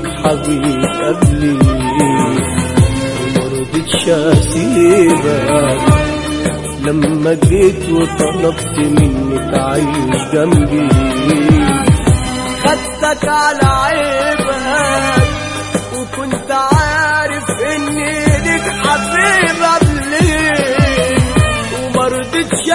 حبيب قبلي ومرضتش اسيبك لما جيت وطلبت مني تعيش جنبي. خدتك على عيبك وكنت عارف اني ليك حبيب قبلي ومرضتش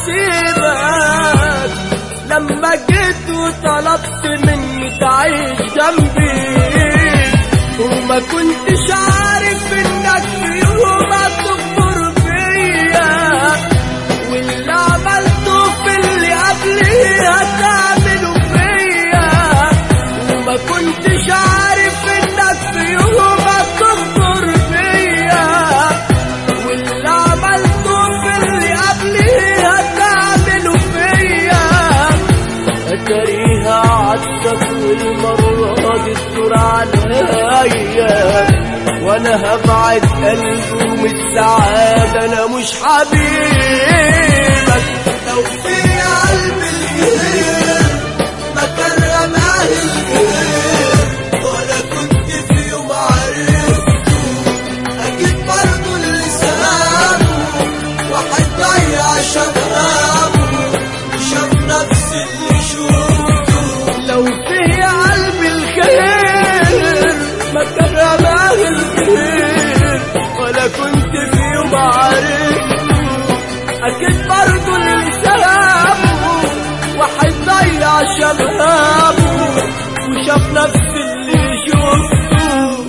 اسيبك لما جيت وطلبت مني تعيش جنبي. وما كنتش عارف انك في يوم هتكبر فيا واللي عملته في اللي قبلي هتعمله فيا. وما كنتش عارف انك في يوم هتكبر فيا واللي عملته في اللي قبلي هتعمله فيا. اتاريها عدتك والمرة دي تدور عليا وانا هبعد قلبي ومن السعادة انا مش حبيبك. لو في قلبي الغير ما كان رماه الغير وانا كنت في يوم عرفته اكيد برضه اللي سابه واحد ضيع شبابه وشاف نفس اللي شوفته. لو في قلبي الخير ما كان رماه الغير ولا كنت في يوم عرفته اكيد برضه اللي سابه واحد ضيع شبابه وشاف نفس اللي شوفته.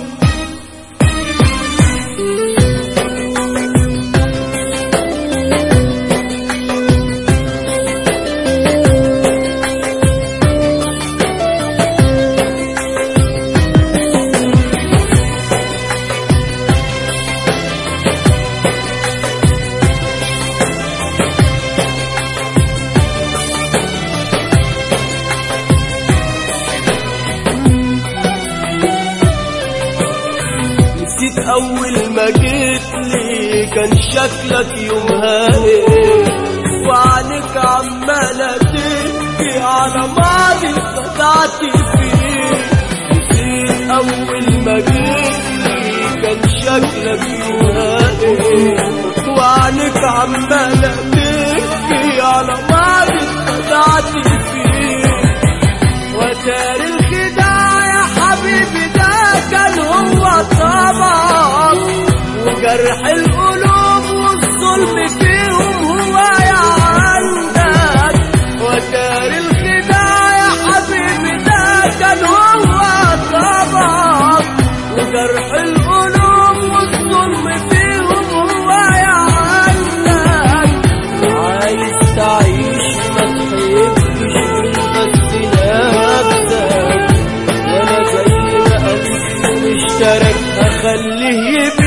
نسيت أول ما جيتلي كان شكلك يومها ايه وعنك عمالة تبكي على ماضي اتخدعت فيه. نسيت أول ما جيتلي كان شكلك يومها ايه وعنك عمالة تبكي على ماضي اتخدعت فيه. وتاري الخداع يا حبيبي ده كان هو طبعك وجرح القلوب والظلم فيهم هو يا عندك. وتاري الخداع يا حبيبي ده كان هو طبعك وجرح القلوب والظلم فيهم هو يا عندك. عايز تعيش ما تحبش بس نفسك وانا زي ما قلبي مشترك هخليه